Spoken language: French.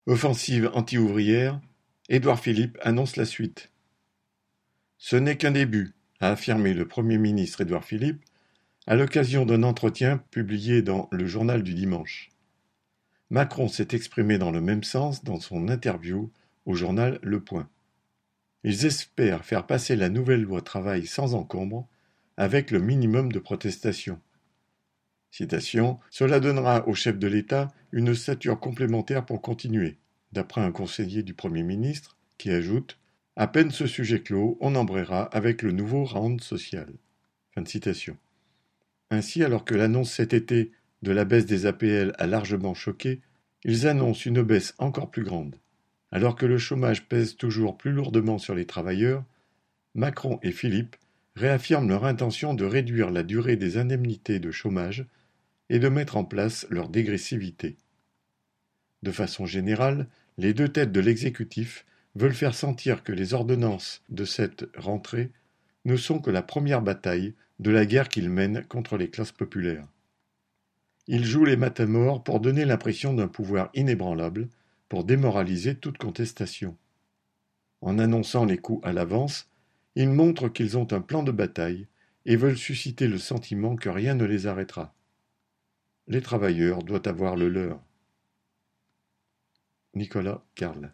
Offensive anti-ouvrière, Édouard Philippe annonce la suite. Ce n'est qu'un début, a affirmé le Premier ministre Édouard Philippe à l'occasion d'un entretien publié dans le Journal du Dimanche. Macron s'est exprimé dans le même sens dans son interview au journal Le Point. Ils espèrent faire passer la nouvelle loi travail sans encombre, avec le minimum de protestation. Citation, cela donnera au chef de l'État une stature complémentaire pour continuer, d'après un conseiller du Premier ministre, qui ajoute « À peine ce sujet clos, on embrayera avec le nouveau round social ». Fin de citation. Ainsi, alors que l'annonce cet été de la baisse des APL a largement choqué, ils annoncent une baisse encore plus grande. Alors que le chômage pèse toujours plus lourdement sur les travailleurs, Macron et Philippe réaffirment leur intention de réduire la durée des indemnités de chômage et de mettre en place leur dégressivité. De façon générale, les deux têtes de l'exécutif veulent faire sentir que les ordonnances de cette rentrée ne sont que la première bataille de la guerre qu'ils mènent contre les classes populaires. Ils jouent les matamores pour donner l'impression d'un pouvoir inébranlable, pour démoraliser toute contestation. En annonçant les coups à l'avance, ils montrent qu'ils ont un plan de bataille et veulent susciter le sentiment que rien ne les arrêtera. Les travailleurs doivent avoir le leur. Nicolas Carle.